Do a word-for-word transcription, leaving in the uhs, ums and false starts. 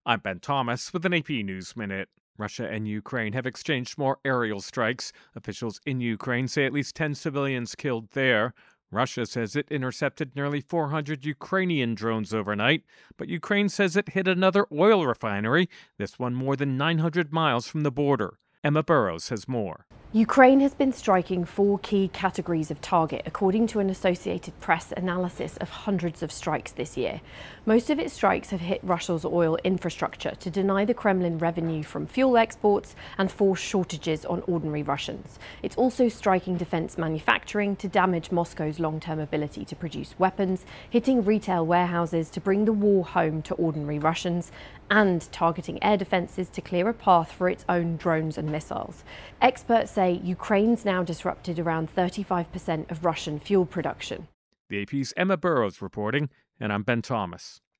I'm Ben Thomas with an A P News Minute. Russia and Ukraine have exchanged more aerial strikes. Officials in Ukraine say at least ten civilians killed there. Russia says it intercepted nearly four hundred Ukrainian drones overnight, but Ukraine says it hit another oil refinery, this one more than nine hundred miles from the border. Emma Burrows has more. Ukraine has been striking four key categories of target, according to an Associated Press analysis of hundreds of strikes this year. Most of its strikes have hit Russia's oil infrastructure to deny the Kremlin revenue from fuel exports and force shortages on ordinary Russians. It's also striking defense manufacturing to damage Moscow's long-term ability to produce weapons, hitting retail warehouses to bring the war home to ordinary Russians, and targeting air defenses to clear a path for its own drones and missiles. Experts say Ukraine's now disrupted around thirty-five percent of Russian fuel production. The A P's Emma Burrows reporting, and I'm Ben Thomas.